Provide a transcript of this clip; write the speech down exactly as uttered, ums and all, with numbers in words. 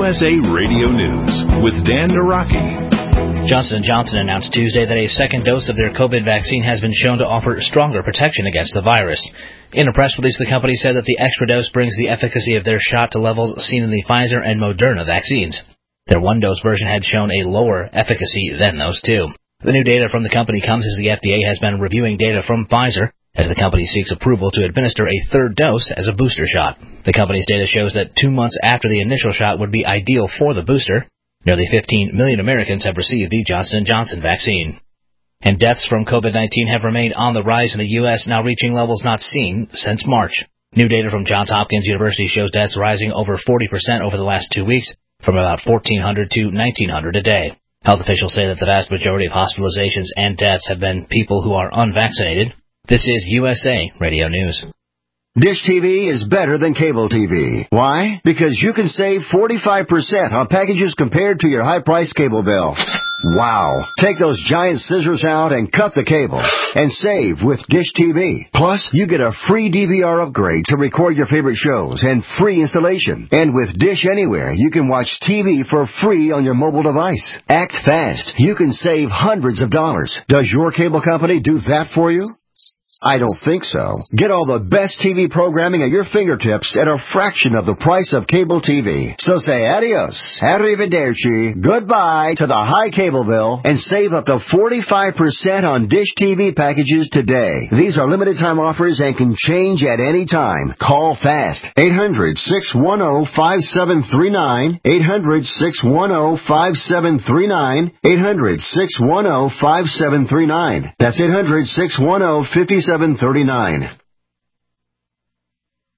S A Radio News with Dan Naraki. Johnson and Johnson announced Tuesday that a second dose of their COVID vaccine has been shown to offer stronger protection against the virus. In a press release, the company said that the extra dose brings the efficacy of their shot to levels seen in the Pfizer and Moderna vaccines. Their one-dose version had shown a lower efficacy than those two. The new data from the company comes as the F D A has been reviewing data from Pfizer as the company seeks approval to administer a third dose as a booster shot. The company's data shows that two months after the initial shot would be ideal for the booster. Nearly fifteen million Americans have received the Johnson and Johnson vaccine. And deaths from COVID nineteen have remained on the rise in the U S, now reaching levels not seen since March. New data from Johns Hopkins University shows deaths rising over forty percent over the last two weeks, from about fourteen hundred to nineteen hundred a day. Health officials say that the vast majority of hospitalizations and deaths have been people who are unvaccinated. This is U S A Radio News. Dish T V is better than cable T V. Why? Because you can save forty-five percent on packages compared to your high-priced cable bill. Wow. Take those giant scissors out and cut the cable and save with Dish T V. Plus, you get a free D V R upgrade to record your favorite shows and free installation. And with Dish Anywhere, you can watch T V for free on your mobile device. Act fast. You can save hundreds of dollars. Does your cable company do that for you? I don't think so. Get all the best T V programming at your fingertips at a fraction of the price of cable T V. So say adios, arrivederci, goodbye to the high cable bill and save up to forty-five percent on Dish T V packages today. These are limited time offers and can change at any time. Call fast. eight hundred, six one zero, five seven three nine. eight hundred, six one zero, five seven three nine. eight hundred, six one zero, five seven three nine. That's eight hundred, six one zero, five seven three nine.